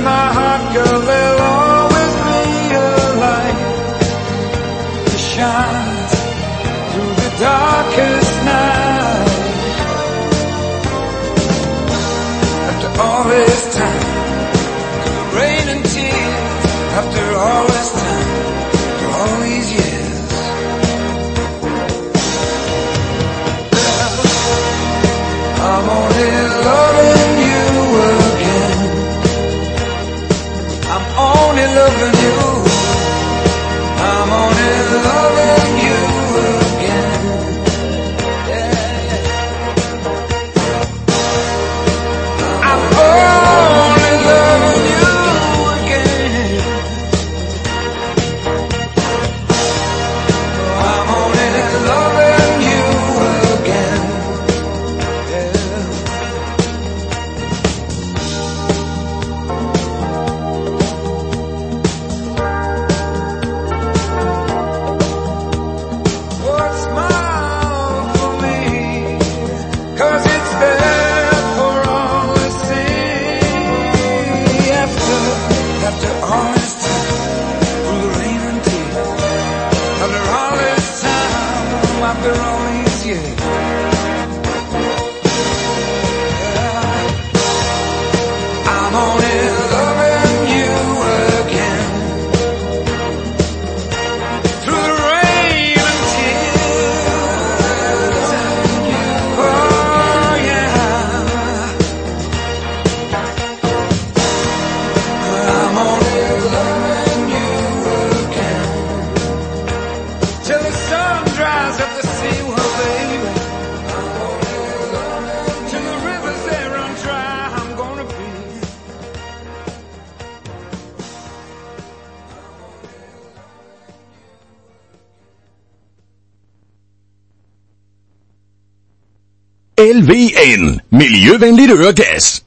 my heart, girl, there'll always be a light that shines through the darkest night. After all this time, through the rain and tears, after all this time, after all these years, I'm only loving you again. I'm only loving you. I'm only loving you again. Yeah. I'm only loving you again. I'm only loving you again. After all these years, I'm only loving you again. Through the rain and tears, oh yeah, I'm only loving you again. Till the sun dries up the sea, well baby, till the rivers they run dry, I'm gonna be. LVN, miljøvenligt øregas.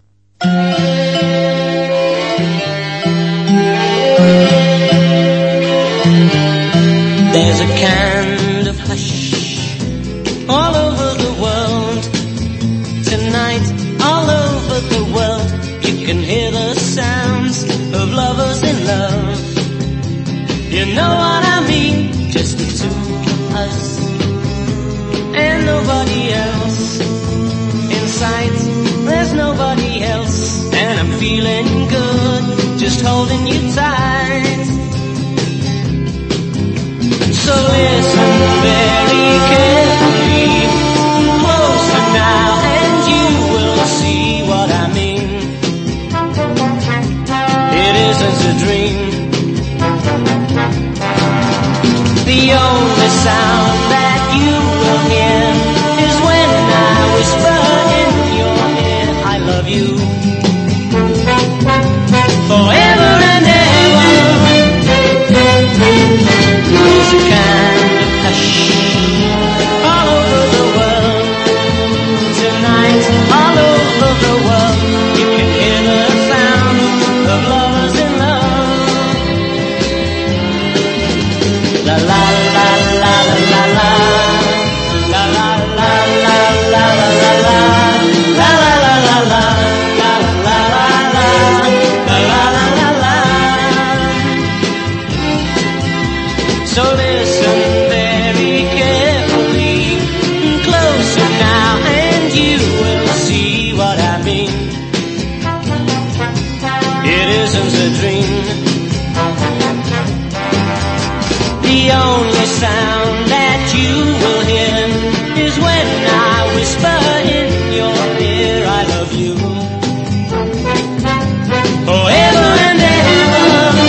There's a kind of hush all over the world tonight, all over the world. You can hear the sounds of lovers in love. You know what I mean? Just the two of us and nobody else. In sight, there's nobody else, and I'm feeling good, just holding you tight. So listen very carefully, closer now, and you will see what I mean. It isn't a dream. The only sound that you will hear is when I whisper in your ear, I love you forever and ever. There's a kind of hush all over the world tonight, all over the world. You can hear the sound of lovers in love. La la la la la la la la la la la la la la la la la la la. So listen very carefully, closer now, and you will see what I mean. It isn't a dream. The only sound that you will hear is when I whisper in your ear, I love you forever and ever.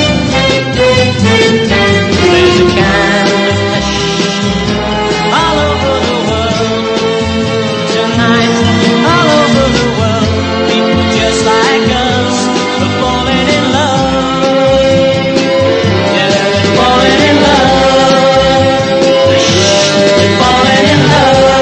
There's a kind of hush all over the world tonight, all over the world. People just like us are falling in love. Yeah, they're falling in love. They're falling in love.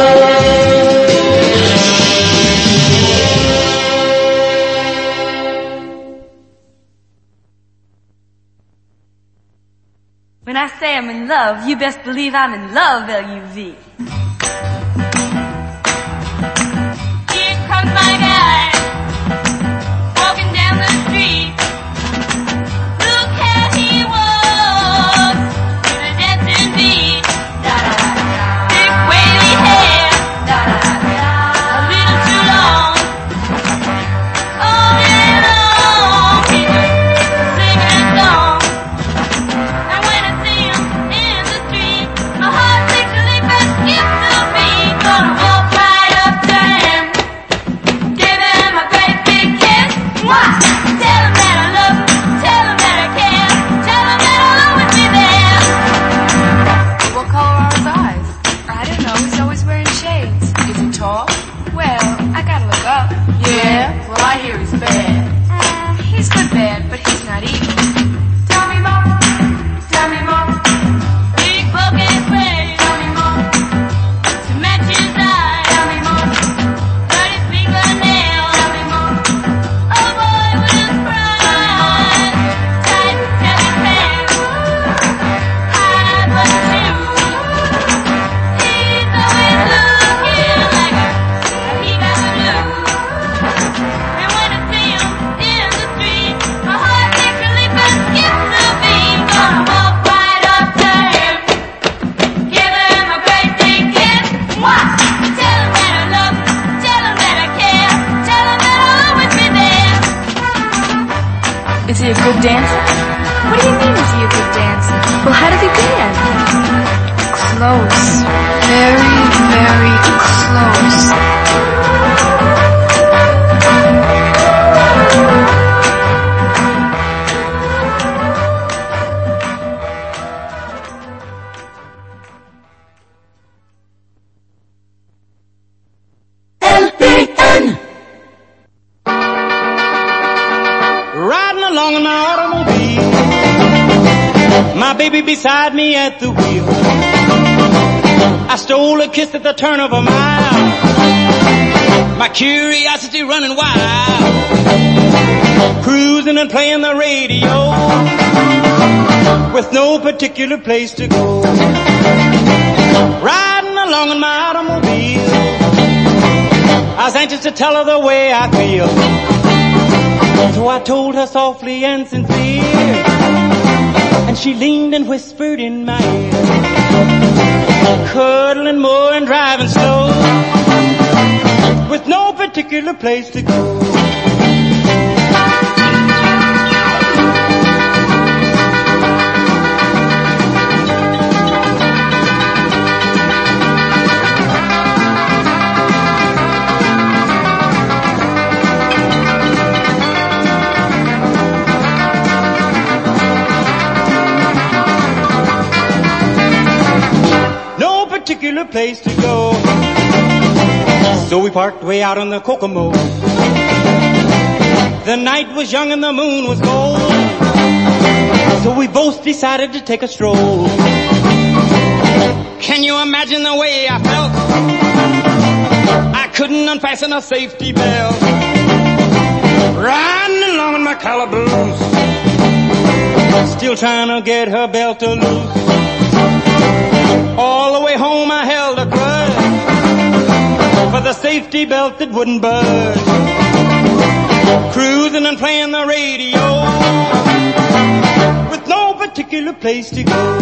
When I say I'm in love, you best believe I'm in love, L-U-V. Here comes my guy, walking down the street. Tell him that I love him. Tell him that I care. Tell him that I'll always be there. What color are his eyes? I don't know. He's always wearing shades. Is he tall? Well, I gotta look up. Yeah? Well, I hear he's bad. He's good bad, but he's not evil. Tell me more. Tell me more. Big book and face. Tell me more. To match his eyes. Tell me more. Dirty fingernails. Tell me more. Oh boy, with his pride. Tight, heavy pants. High but shoes. He's always looking like he got the blues. And when I see him in the street, my heart literally skips a beat. Gonna walk right up to him, give him a great big kiss. What? Tell him that I love him, tell him that I care, tell him that I'll always be there. Is he a good dancer? What do you mean, is he a good dancer? Well, how does he dance? Close. Very, very close. Riding along in my automobile, my baby beside me at the wheel. I stole a kiss at the turn of a mile, my curiosity running wild. Cruising and playing the radio, with no particular place to go. Riding along in my automobile, I was anxious to tell her the way I feel. So I told her softly and sincere, and she leaned and whispered in my ear, cuddling more and driving slow, with no particular place to go. Particular place to go. So we parked way out on the Kokomo. The night was young and the moon was gold, so we both decided to take a stroll. Can you imagine the way I felt? I couldn't unfasten a safety belt, riding along in my calaboose, still trying to get her belt to loose. All the way home I held a grudge for the safety belt that wouldn't budge. Cruising and playing the radio, with no particular place to go.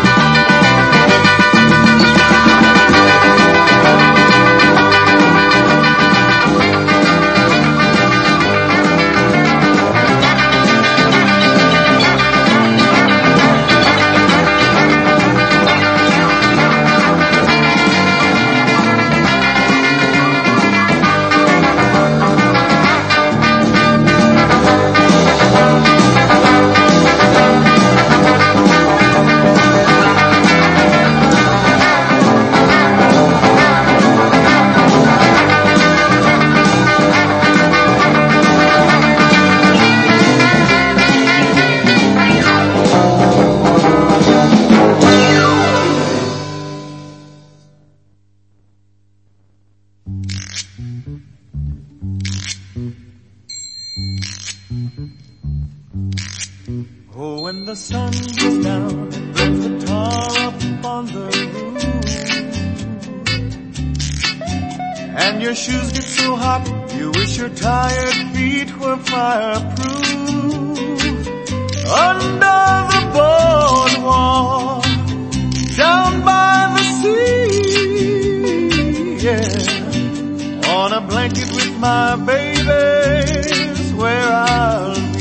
Oh, when the sun goes down and brings the tar up on the roof, and your shoes get so hot you wish your tired feet were fireproof. Under the boardwalk, down by the sea, yeah, on a blanket with my baby's where I'll be.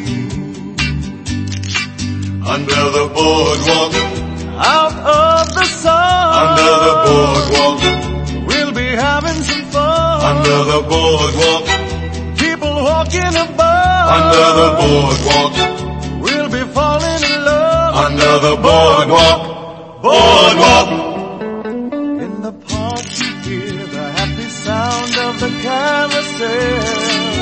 Under the boardwalk, out of the sun, under the boardwalk, we'll be having some fun. under the boardwalk, people walking above, under the boardwalk. We'll be falling in love Under the boardwalk, boardwalk. in the park. You hear the happy sound of the carousel.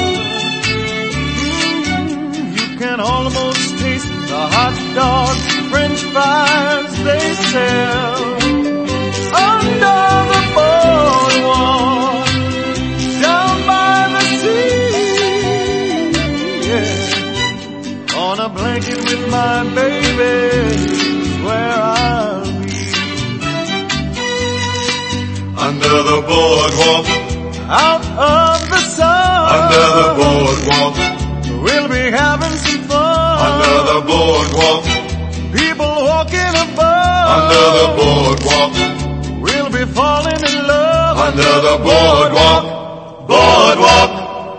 You can almost taste the hot dogs, French fries they sell. Under the boardwalk, down by the sea, yeah. On a blanket with my baby is where I'll be. Under the boardwalk, Out of the sun, under the boardwalk, we'll be having some fun. under the boardwalk, People walking above, under the boardwalk, we'll be falling in love. under the boardwalk, boardwalk.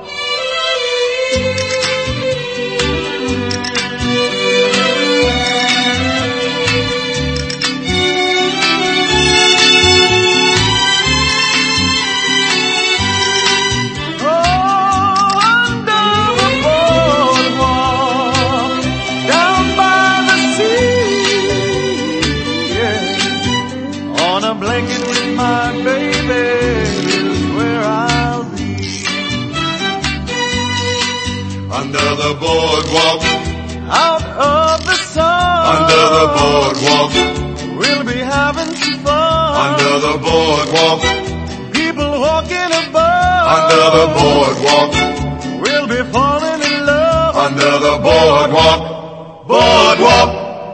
Under the boardwalk, Out of the sun, under the boardwalk, we'll be having some fun. under the boardwalk, People walking above, under the boardwalk, we'll be falling in love. under the boardwalk, boardwalk.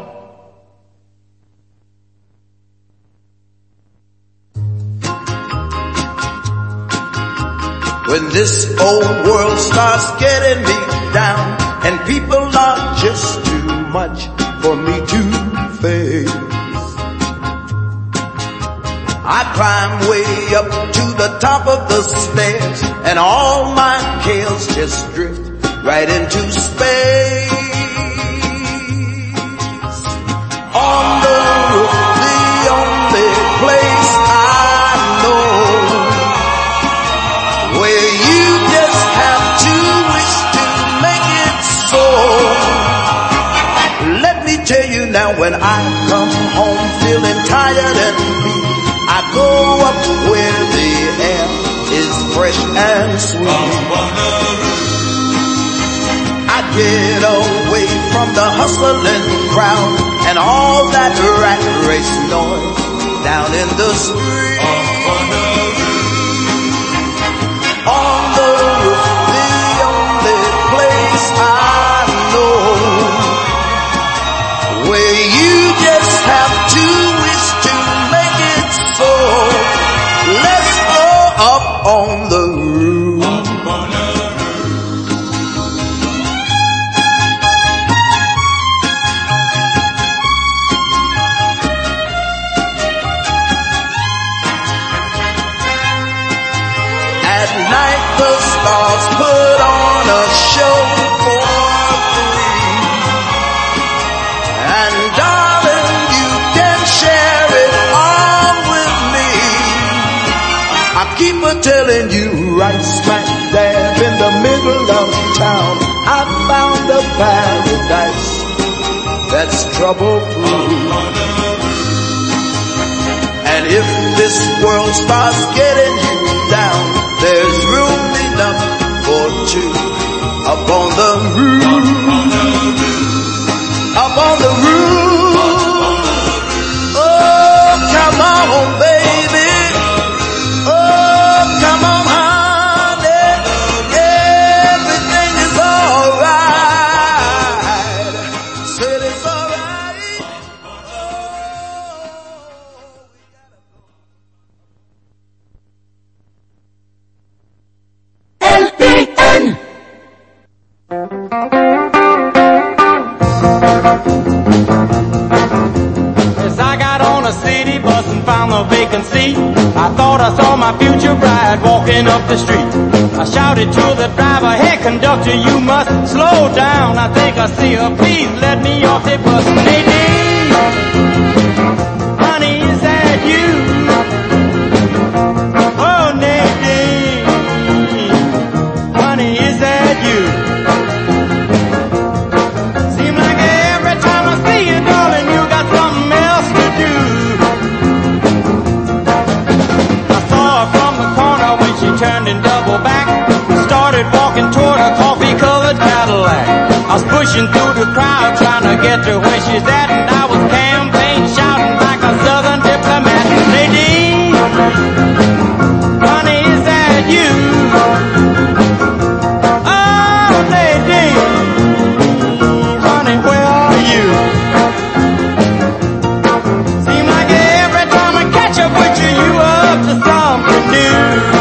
When this old world starts getting me down and people are just too much for me to face, I climb way up to the top of the stairs and all my cares just drift right into space. On the roof, the only place I know where you just have to wish to make it so. Let me tell you now, when I come home feeling tired and weak, I go up where the air is fresh and sweet. I get away from the hustling crowd and all that rat race noise down in the street. On the roof, the only place I know where you just have to wish to make it so. Let's go up on the roof. At night the stars put on a show for free. And darling, you can share it all with me. I keep a telling you, right smack dab in the middle of town, I found a paradise that's trouble-free. And if this world starts getting you down, there's room enough for two up on the roof. Up on the roof. Oh, come on, baby. Oh, come on, honey. Everything is alright. Said it's alright. LPN. As I got on a city bus and found the vacant seat, I thought I saw my future bride walking up the street. I shouted to the driver, hey conductor, you must slow down. I think I see her, please let me off the bus. Nadine, honey, is that you? Oh, Nadine, honey, is that you? was pushing through the crowd trying to get to where she's at, and I was campaign shouting like a southern diplomat. Nadine, honey, is that you? Oh, Nadine, honey, where are you? Seems like every time I catch up with you, you up to something new.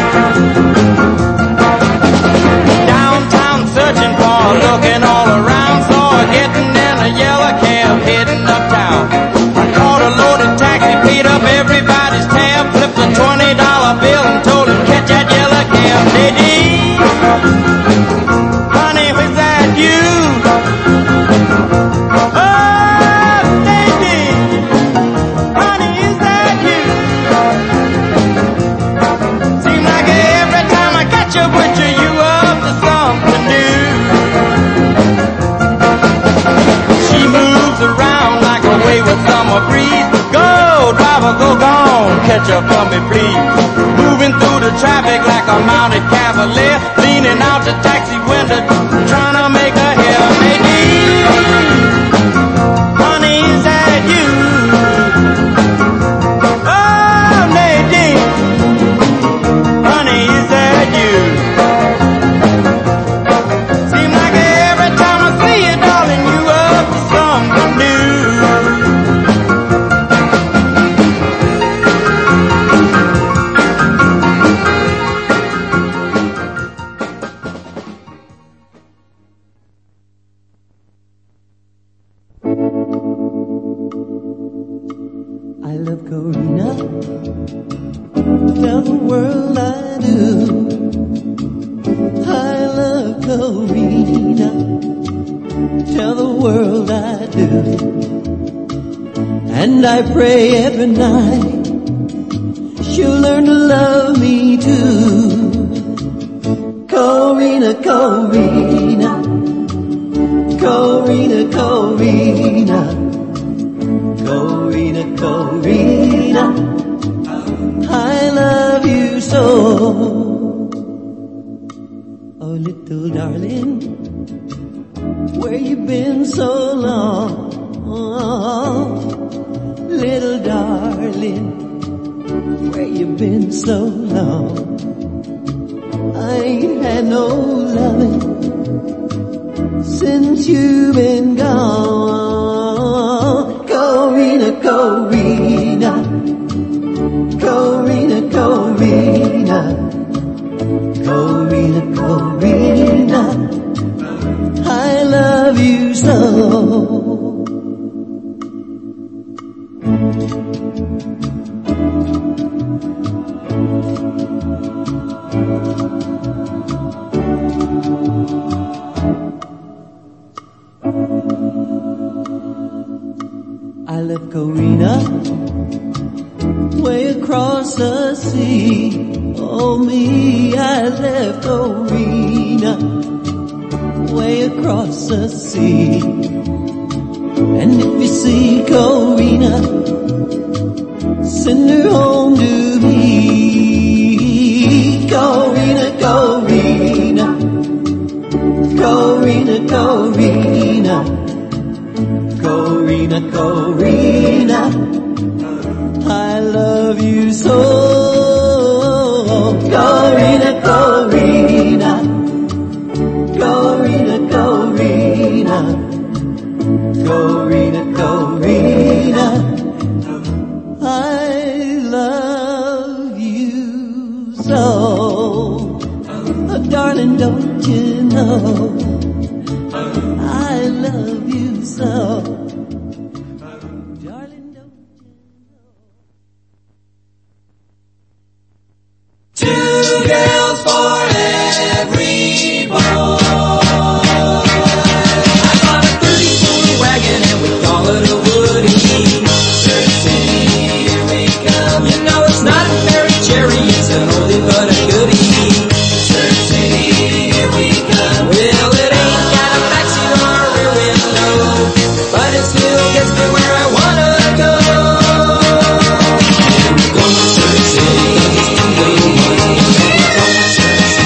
Downtown searching for, looking all around, saw her getting in a yellow cab heading uptown. I caught a loaded taxi, paid up everybody's tab, flipped a $20 bill and told him catch that yellow cab. Nadine, honey, was that you? Oh, Nadine, honey, is that you? Seems like every time I catch up with you, you up to something new. She moves around like a wayward summer breeze. Go, driver, go gone, catch up for me, please. Moving through the traffic like a mounted cavalier, leaning out the taxi window, trying to make a hair. Nadine, honey, is that you? Oh, Nadine, honey, is that you? Seems like every time I see you, darling, you up to something new. I love Corina. Tell the world I do. I love Corina. Tell the world I do. And I pray every night she'll learn to love me too. Corina, Corina. Corina, Corina. Corina, Corina, I love you so. Oh, little darling, where you been so long? Oh, little darling, where you been so long? I ain't had no loving since you've been gone. Corina, Corina, Corina, Corina, Corina, Corina, I love you so. I left Corina way across the sea. Oh me, I left Corina way across the sea. And if you see Corina, send her home to me. Corina, Corina, Corina, Corina, Corina, Corina, I love you so. Corina, Corina, Corina, Corina, Corina, Corina, I love you so. Oh, darling, don't you know I love you so. Darling, don't you know. Two girls for every boy. I got a 30-foot wagon and we call it a Woody. Surf City, here we come. You know it's not a fairy cherry, it's an oldie but a goodie. Surf City, here we come. Well, it ain't got a backseat or a rear window, but it still gets me where I wanna go. And we're going to Surf City, go money, we're going to Surf City.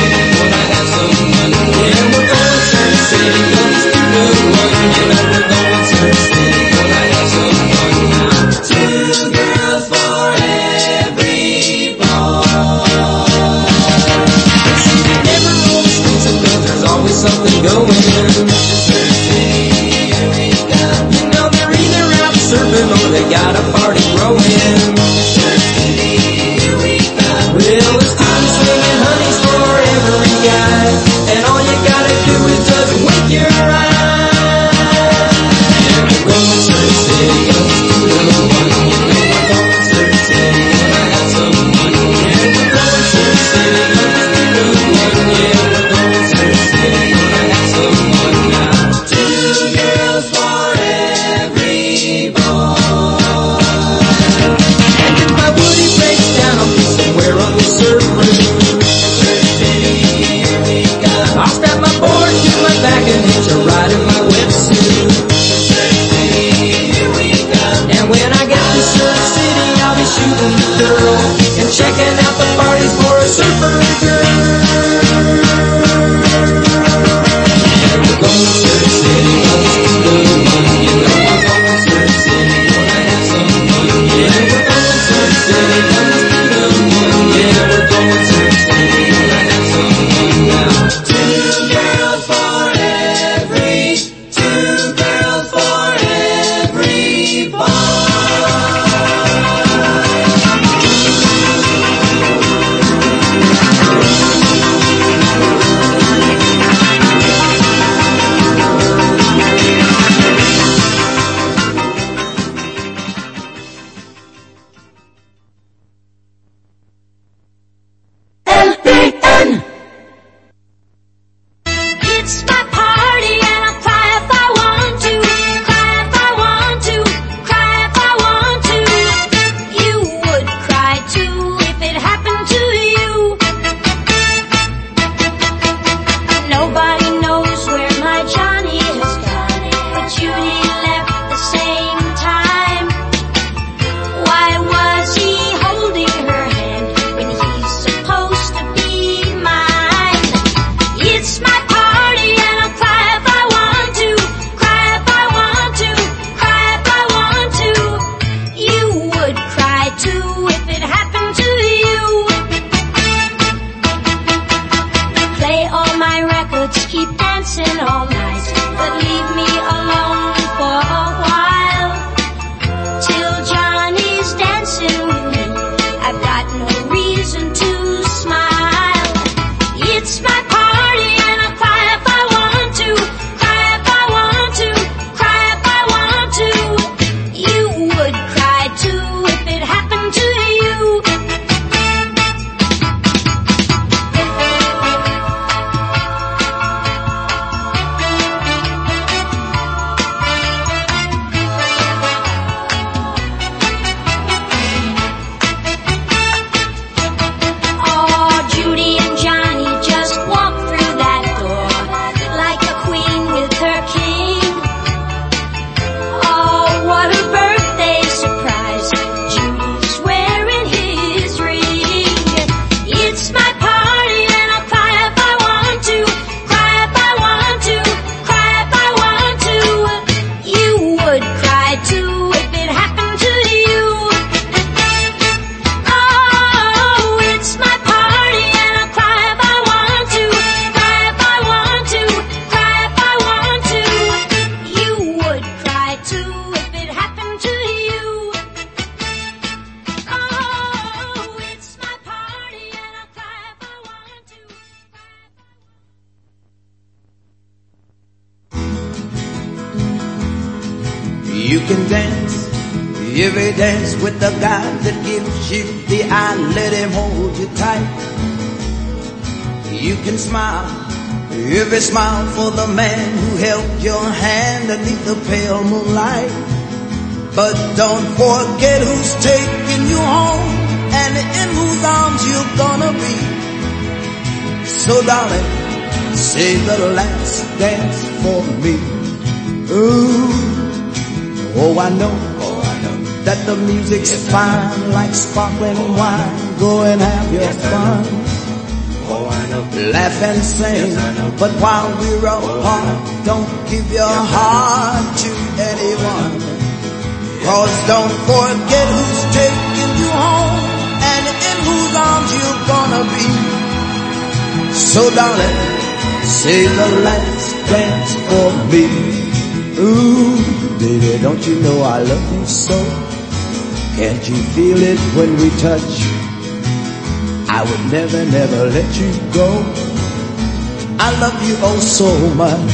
You can dance every dance with the guy that gives you the eye, let him hold you tight. You can smile every smile for the man who held your hand beneath the pale moonlight. But don't forget who's taking you home and in whose arms you're gonna be. So darling, say the last dance for me. Ooh, oh I know that the music's fine like sparkling wine. Go and have your fun. Laugh and sing, but while we're apart, don't give your heart to anyone. 'Cause don't forget who's taking you home and in whose arms you're gonna be. So darling, say the last dance for me. Ooh, baby, don't you know I love you so? Can't you feel it when we touch? I would never, never let you go. I love you oh so much.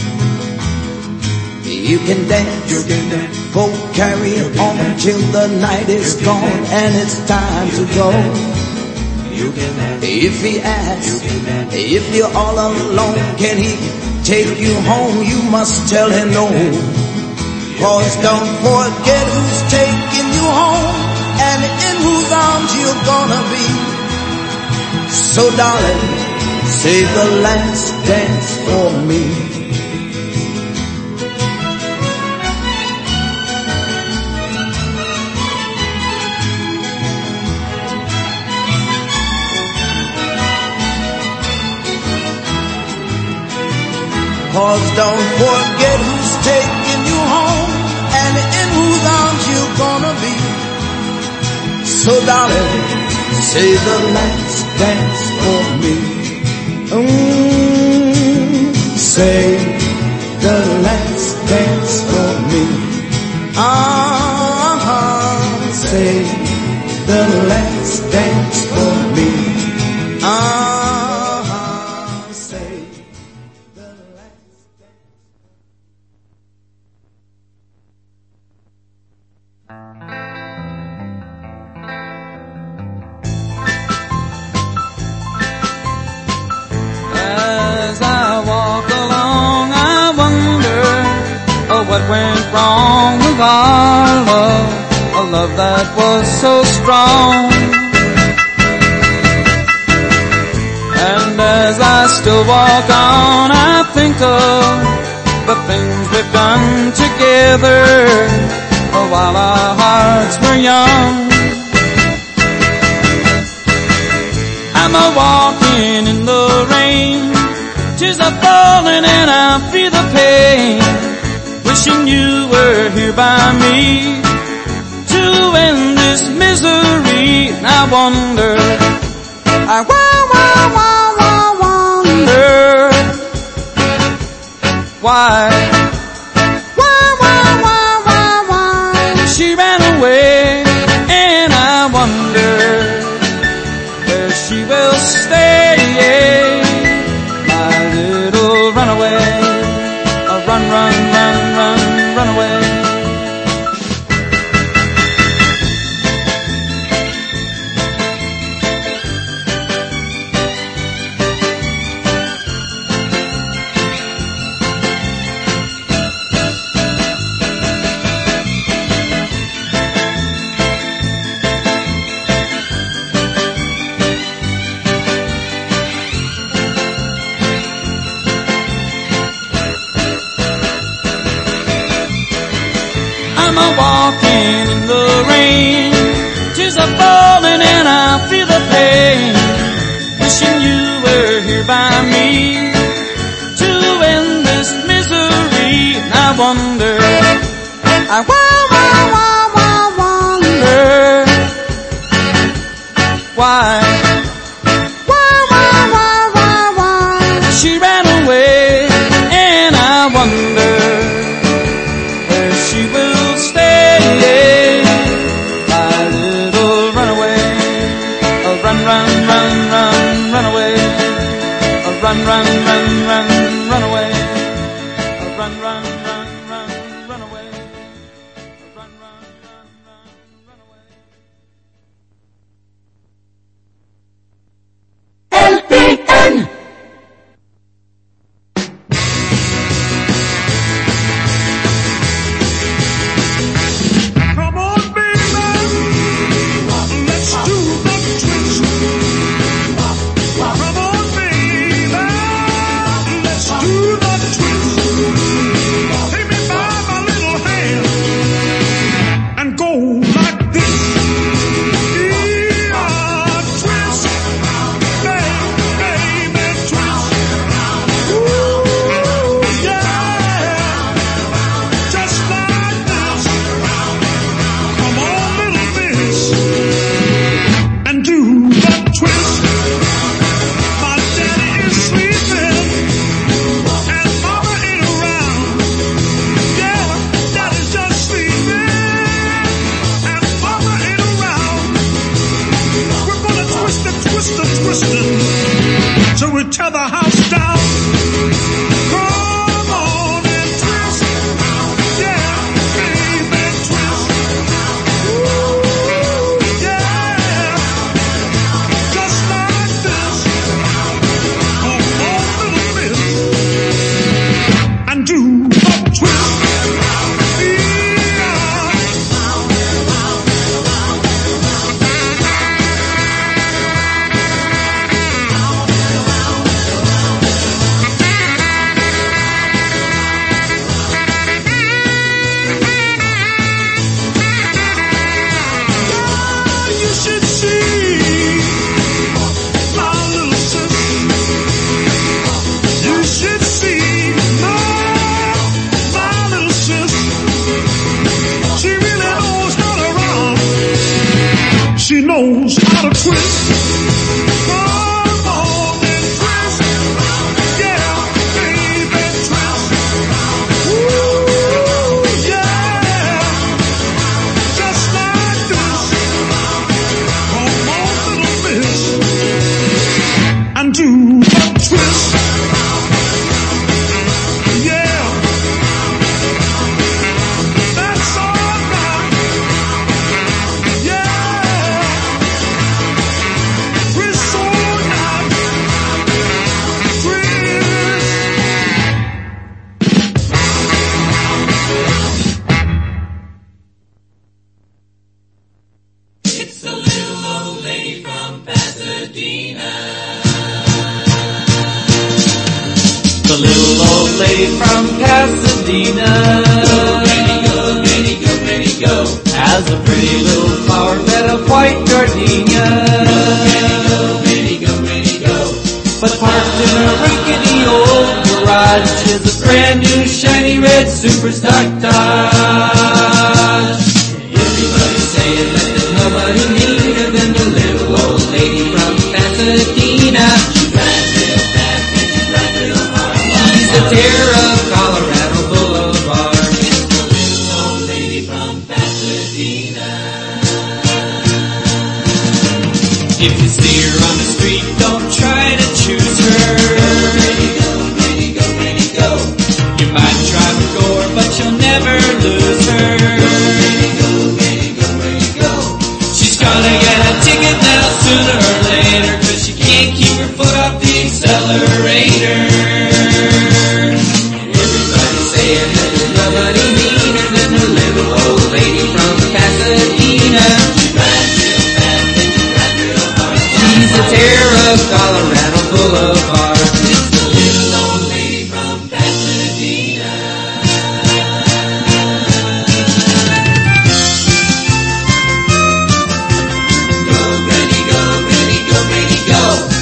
You can dance, go carry on till the night is gone and it's time to go. If he asks, if you're all alone, can he take you home? You must tell him no. 'Cause don't forget who's taking you home and in whose arms you're gonna be. So darling, say the last dance for me. Cause don't forget who's taking you home and in whose arms you're gonna be. So darling, say the last dance for me. Say the last dance for me. Say the last dance for me. Say the last dance. As I walk along, I wonder what went wrong with our love, a love that was so strong. And as I still walk on, I think of the things we've done together while our hearts were young. I'm a-walking in the rain, tears are falling and I feel the pain, wishing you were here by me to end this misery. And I wonder, I wonder why she ran away, and I wonder where she will stay. My little runaway, run, run, run, run, run away. I'm a-walking in the rain, tears are falling and I feel the pain, wishing you were here by me to end this misery. And I wonder, I wonder why she ran away, and I wonder where she will stay. My little runaway, run, run, run, run, run away. Run, run, run, run, run away. Run, run, run, run, run away. She knows how to twist. Come on and twist. Yeah, baby, twist. Ooh, yeah. Just like this. Come on, little miss. And do a twist. Yeah. That's all right. Yeah. Twist all night. Twist. It's a little old lady from Pasadena. The little old lady from Pasadena. Go, Granny, go, Granny, go, Granny, go. Has a pretty little flower bed of white gardenia. Go, Granny, go, Granny, go. But parked in a rickety old garage is a brand new shiny red super stock Dodge. Everybody's saying that there's nobody neater than the little old lady from Pasadena. She drives real fast and she drives real hard. She's the terror of Colorado Boulevard. It's the little old lady from Pasadena. If you see her on the street, don't try to choose her. Go, Granny, go, Granny, go. You might try to go her, but you'll never lose her. Go, Granny, go, Granny, go. She's gonna get a ticket now sooner or later, 'cause she can't keep her foot off the accelerator. Everybody's saying that there's nobody meaner than the little old lady from Pasadena. She drives real fast and she drives real hard. She's the terror of Colorado Boulevard. It's the little old lady from Pasadena. Go, Granny, go, Granny, go, Granny, go.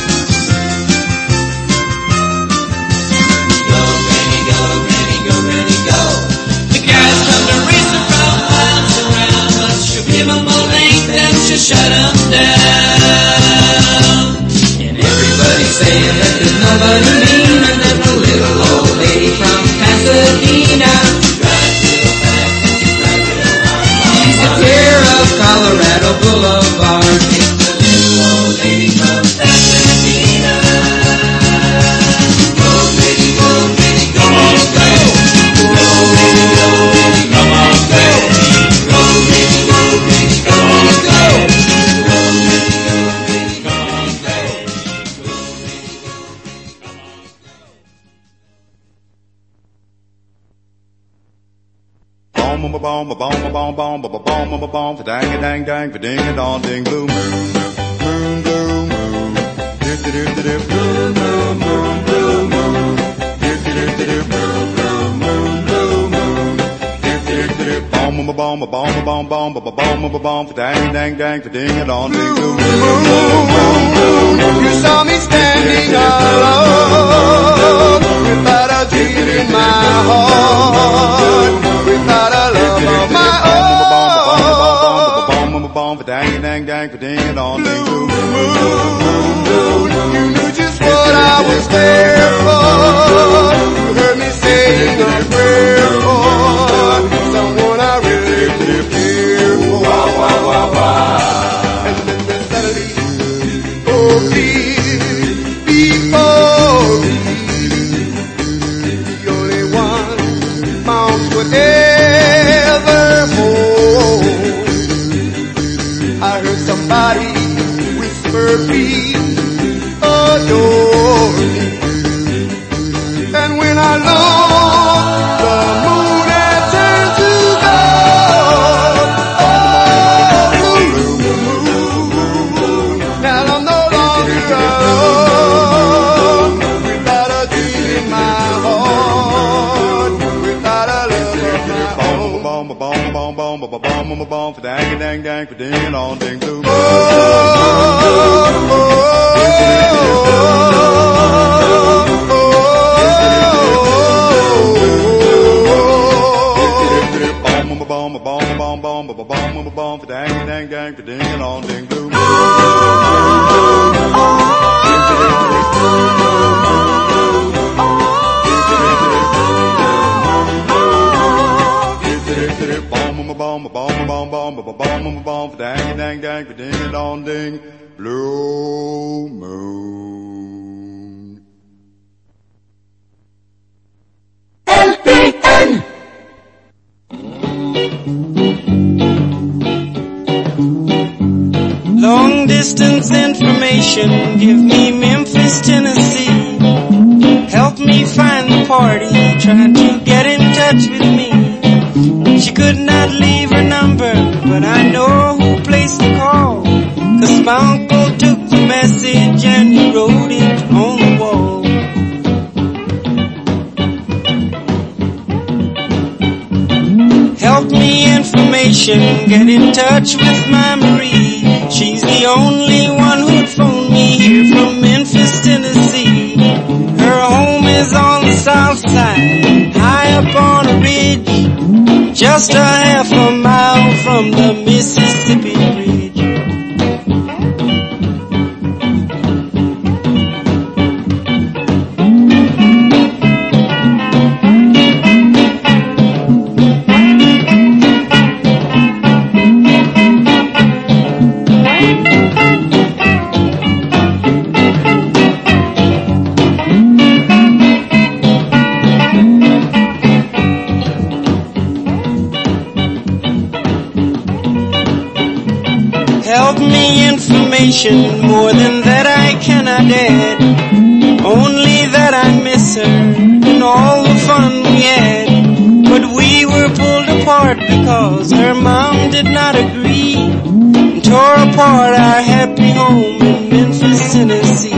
Go, Granny, go, Granny, go, Granny, go. The guys come to race her from miles around, but she'll give 'em a length and she'll shut 'em down. And everybody's saying that there's nobody meaner than the little old lady from Pasadena. She drives real fast and she drives real hard. She's the terror of Colorado Boulevard. It's the little old lady from Pasadena. Go, Granny, go, Granny, go, Granny, go. Go, Granny, go, Granny, come on, go. Go, Granny, go, Granny, go, Granny, go. Go, Granny, go, Granny, come on, go. Boom, ba boom, ba boom, ba boom, ba boom, ba boom, ba boom, ba dang a dang dang, ba ding a dong ding, blue moon, moon, blue moon, dip dip dip dip, blue moon, moon, blue moon, dip dip dip dip, blue moon, blue moon, dip dip dip dip, boom, ba boom, ba boom, ba boom, boom, ba boom, ba boom, ba dang dang dang, ba ding a dong ding, blue moon. You saw me standing alone, without a dream in my heart, without a love of my own. Dang dang dang, ding a dong ding, blue moon. You knew just what I was there for. You heard me saying a prayer for someone I really care for. And then the suddenly, oh please, before me, the only one mounts whatever hold. I heard somebody whisper, please adore me. And when I look, the moon had turned to gold. Oh, moon. Now I'm no longer alone, without a dream in my heart, without a love of my own. boom, ba boom, boom, boom, ba boom, ba boom, ba dang dang dang, ba ding a dong ding, blue moon. bum, for dang, dang, dang, for ding and on, ding, blue. Bomb, bomb, bomb, bomb, bomb, bomb, bomb, for dang, dang, dang, for ding and on, ding, blue moon. LPN. Long distance information, give me Memphis, Tennessee. Help me find the party, trying to get in touch with me. She could not leave her number, but I know who placed the call. 'Cause my uncle took the message and he wrote it on the wall. Help me information, get in touch with my Marie. She's the only one who'd phone me here from Memphis, Tennessee. Her home is on the south side, high up on a ridge, just a half a mile from the Mississippi Bridge. Help me information, more than that I cannot add. Only that I miss her and all the fun we had. But we were pulled apart because her mom did not agree, and tore apart our happy home in Memphis, Tennessee.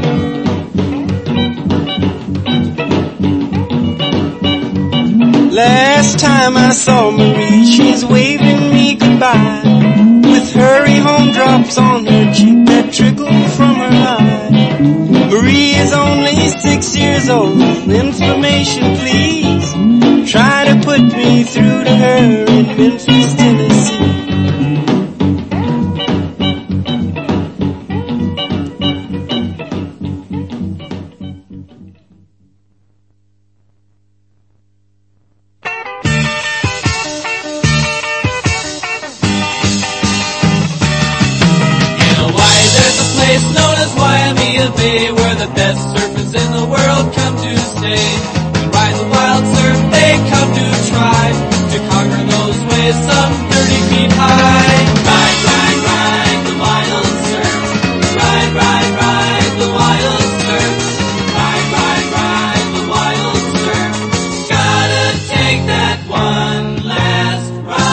Last time I saw Marie, she's waving me goodbye, with hurry home drops on her cheek that trickle from her eye. Marie is only 6 years old, information please. Try to put me through to her in Memphis, Tennessee. Known as Waimea Bay, where the best surfers in the world come to stay. To ride the wild surf, they come to try to conquer those waves some 30 feet high. Ride, ride, ride the wild surf. Ride, ride, ride the wild surf. Ride, ride, ride the wild surf. Gotta take that one last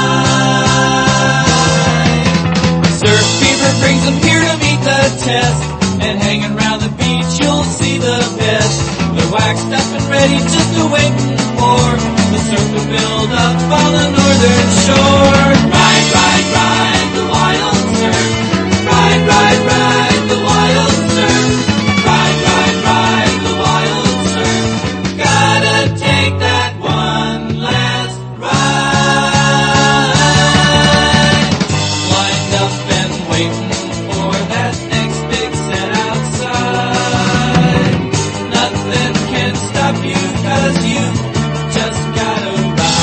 ride. Surf fever brings them here to meet the test, and hanging around the beach you'll see the best. They're waxed up and ready, just waiting for the surf to build up on the northern shore. Ride, ride, ride the wild surf. Ride, ride, ride the wild surf. Ride, ride, ride the wild surf. Gotta take that one last ride. Lined up and waiting for that next big set outside. Nothing can stop you, 'cause you just gotta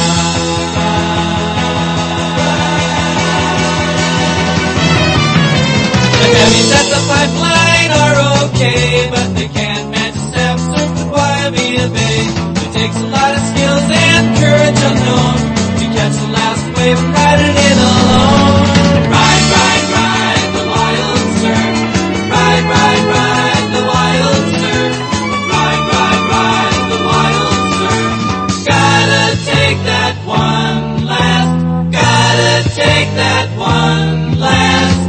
ride. The heavies at the pipeline are okay, but they can't match the Sam surf at Waimea Bay. It takes a lot of skills and courage unknown to catch the last wave and ride it in alone. Ride, ride, ride the wild surf. Ride, ride, ride the wild surf. Ride, ride, ride the wild surf. Gotta take that one last, gotta take that one last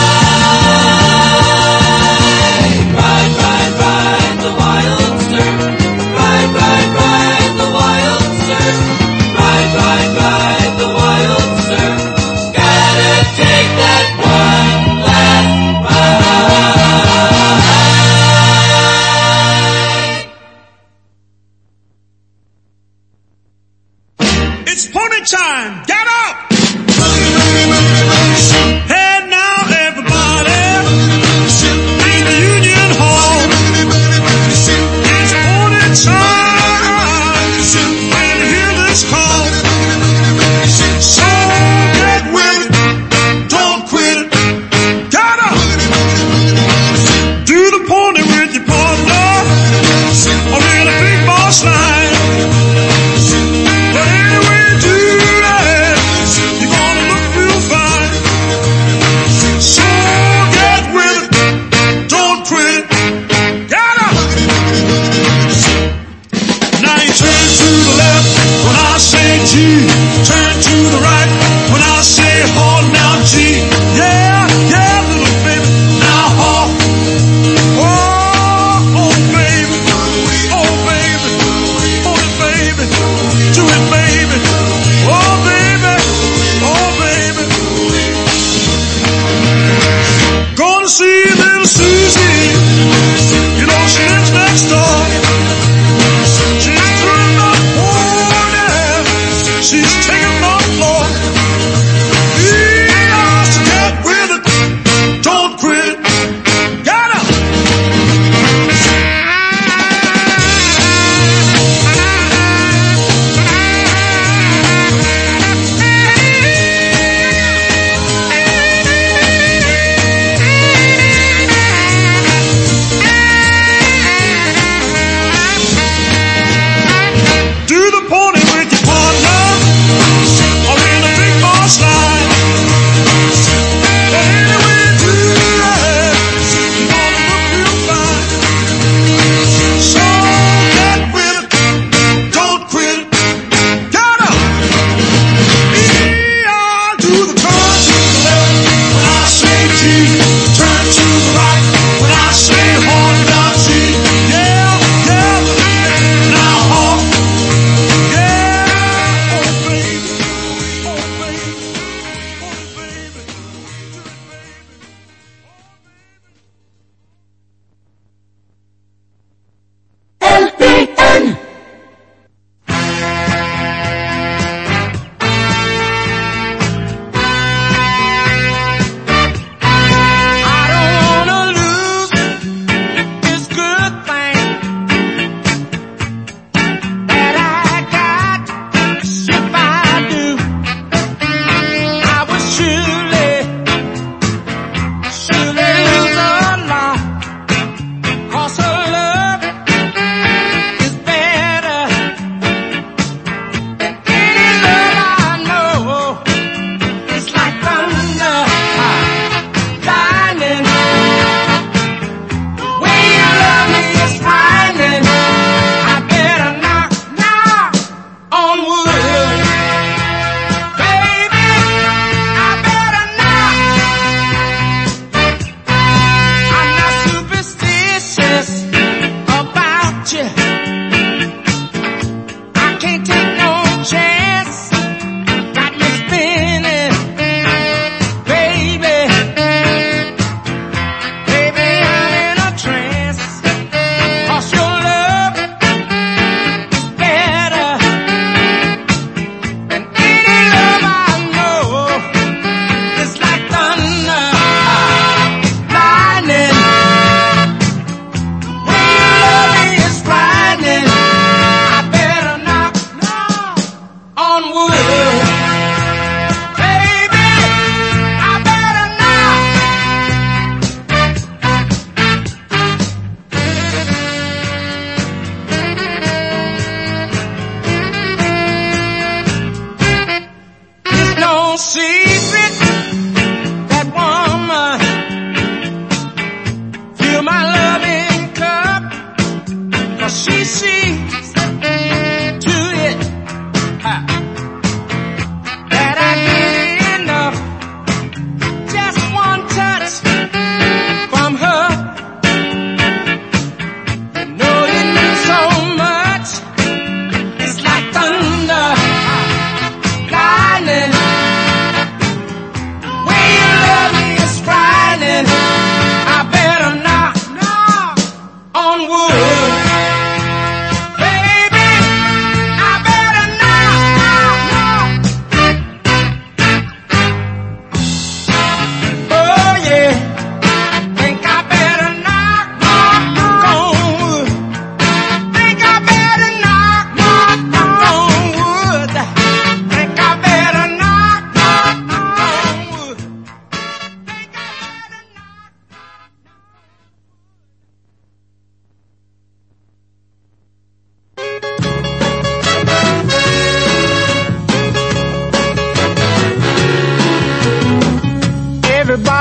ride. Ride, ride, ride the wild surf. Ride, ride, ride the wild surf. Ride, ride, ride the wild surf. Gotta take that one last ride. It's pony time. Get up! Hey now everybody in the Union Hall, it's morning time when you hear this call. So get with it, don't quit it, gotta do the pony with your partner or in a big boss line. But anyway you do that, you're gonna look real fine. So get with it, don't quit it, gotta. Now you turn to the left when I say G, turn to the right when I say hold. Now G, yeah, yeah, little baby, now hold. Oh baby, hold it baby, do it baby, oh baby, gonna see little Susie, you know she lives next door, she's turned up, oh yeah, she's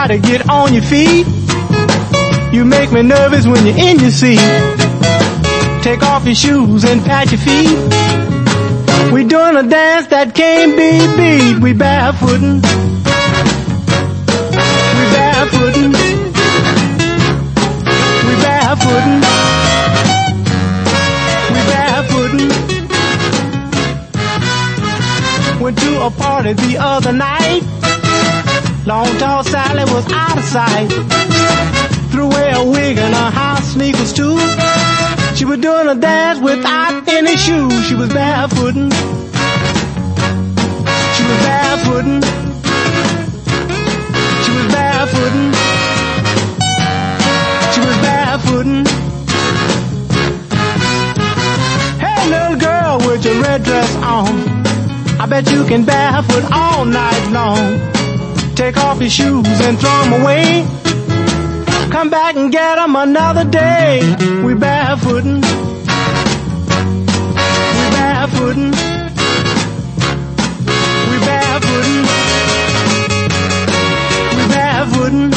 to get on your feet. You make me nervous when you're in your seat. Take off your shoes and pat your feet. We doing a dance that can't be beat. We barefootin'. We barefootin'. We barefootin'. We barefootin'. Went to a party the other night. Long tall Sally was out of sight. Threw away a wig and her house sneakers too. She was doing a dance without any shoes. She was barefootin'. She was barefootin'. She was barefootin'. She was barefootin'. Hey little girl with your red dress on, I bet you can barefoot all night long. Take off your shoes and throw them away. Come back and get them another day. We barefootin'. We barefootin'. We barefootin'. We barefootin'.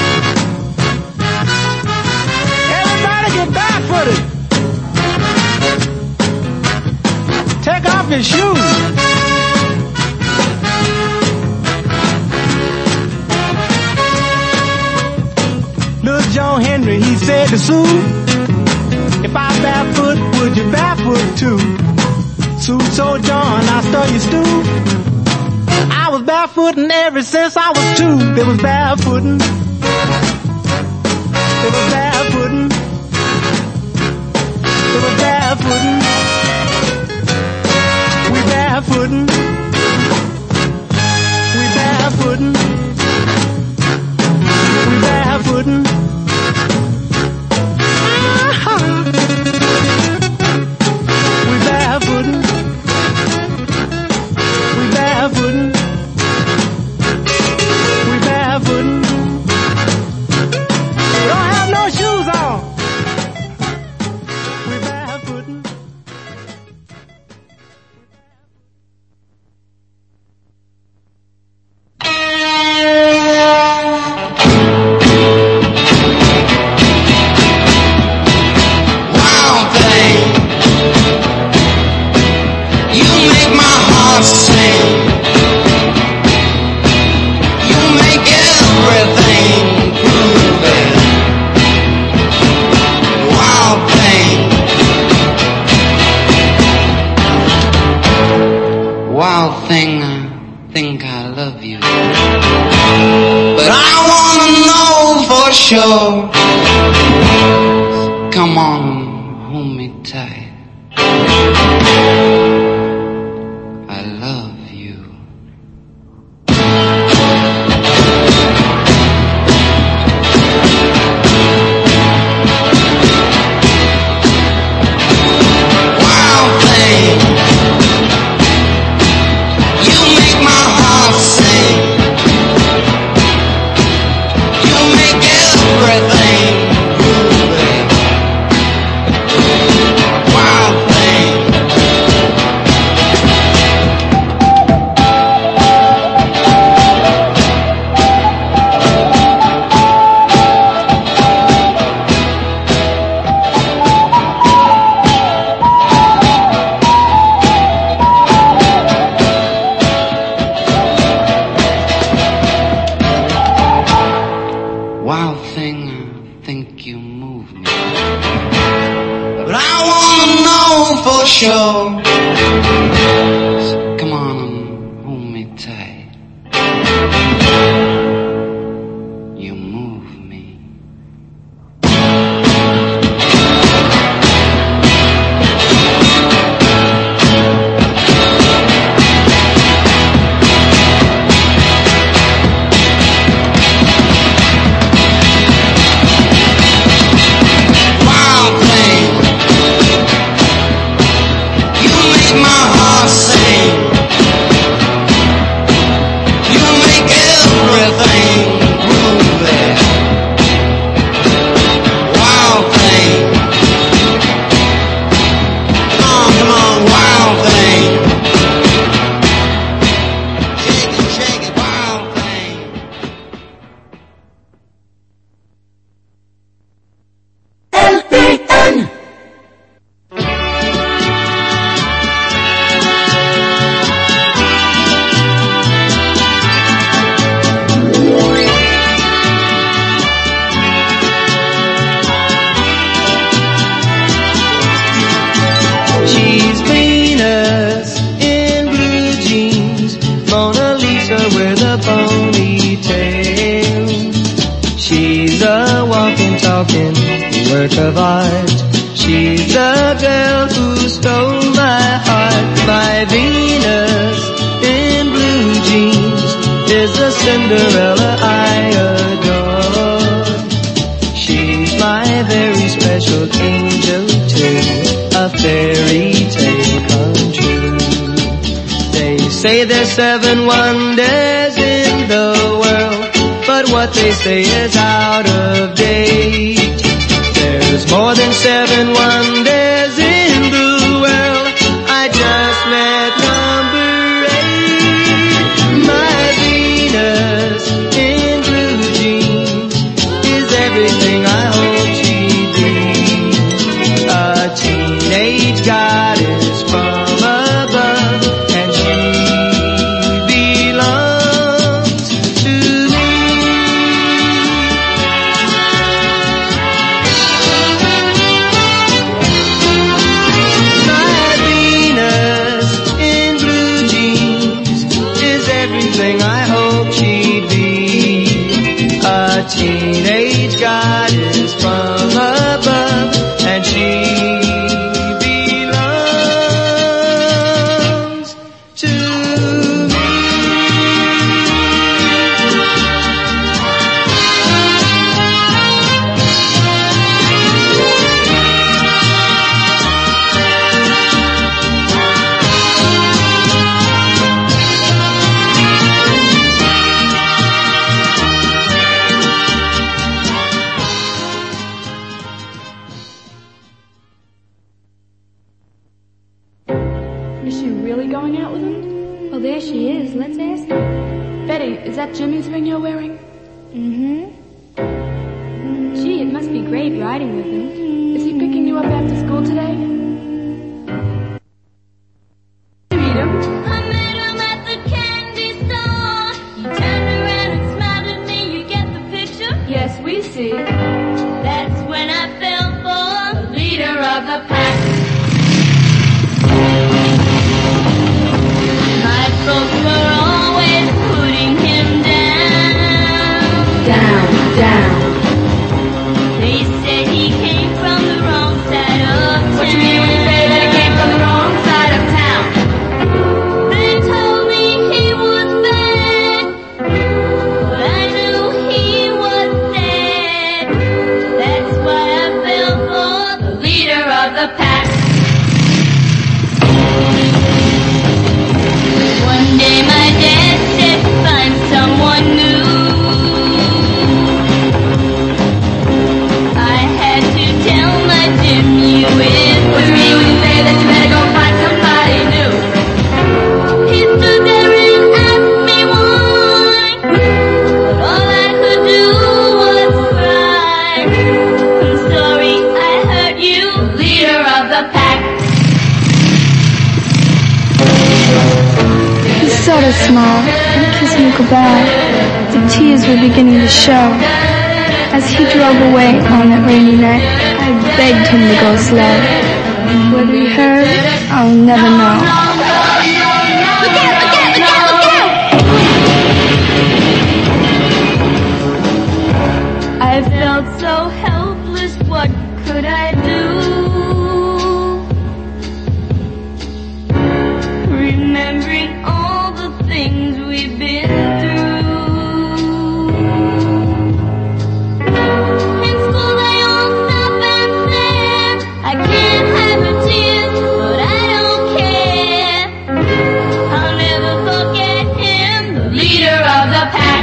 Everybody get barefooted. Take off your shoes. John Henry, he said to Sue, if I barefoot, would you barefoot too? Sue told John, I stir your stew. I was barefooting ever since I was 2. They was barefooting. They was barefooting. They was barefooting. We barefooting. We barefooting. We barefooting. Come on, hold me tight. I love you. Wild thing, you make my heart sing. You make everything groovy. Wild thing. work of art. She's the girl who stole my heart. My Venus in blue jeans is the Cinderella I adore. She's my very special angel too, a fairy tale come true. They say there's 7 wonders in the world, but what they say is out of date. There's more than 7 wonders in the world. I just met number 8. My Venus in blue jeans is everything I hope she'd be. A teenage goddess from above, and she belongs to me. My Venus in blue jeans is everything I hope she'd be. A teenage goddess from above, and she belongs to me. Is she really going out with him? Oh, there she is. Let's ask her. Betty, is that Jimmy's ring you're wearing? Mm-hmm. Gee, it must be great riding with him. Is he picking you up after school today? Did you meet him? I met him at the candy store. He turned around and smiled at me. You get the picture? Yes, we see. That's when I fell for the leader of the pack. My folks were always putting him down. Down, down. They said he came from the wrong side of town. What you mean when you say that he came from the wrong side of town? They told me he was bad, but I knew he was dead. That's why I fell for the leader of the pack. One day my dad said, find someone new. I had to tell my Jim, you is What you mean when you say that you better go find somebody new? He stood there and asked me why, but all I could do was cry. I'm sorry I hurt you, leader of the pack. He sort of smiled and kissed me goodbye. The tears were beginning to show. As he drove away on that rainy night, I begged him to go slow. Whether he heard, I'll never know. Look out, look out, look out, look out! I felt so helpless, what could I do? Remembering all the things we've been through. In school they all stop and stare. I can't have your tears, but I don't care. I'll never forget him, the leader of the pack.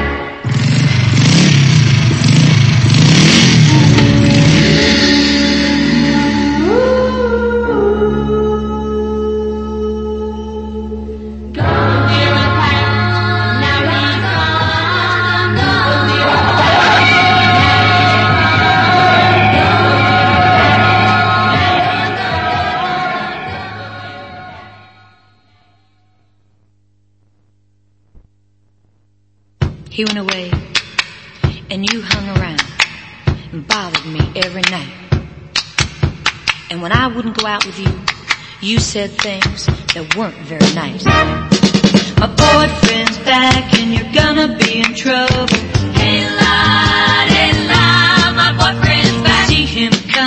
He went away, and you hung around and bothered me every night. And when I wouldn't go out with you, you said things that weren't very nice. My boyfriend's back and you're gonna be in trouble. Hey la, my boyfriend's back. See him come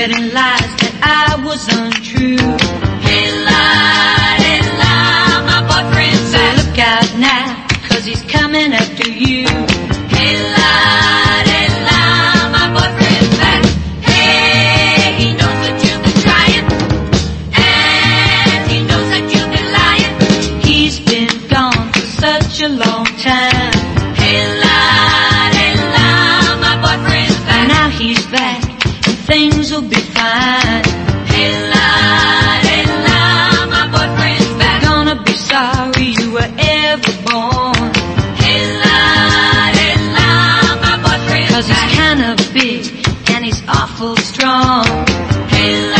spreading lies that I was untrue. Hey la, my boyfriend's So back. look out now, 'cause he's coming after you. Hey la, my boyfriend's back. Hey, he knows that you've been trying, and he knows that you've been lying. He's been gone for such a long time. Hey la, my boyfriend's back. Now he's back, and things will be fine. Hey la, my boyfriend's back. Gonna be sorry you were ever born. Hey la, my boyfriend's 'Cause he's back. kinda big, and he's awful strong. Hey la,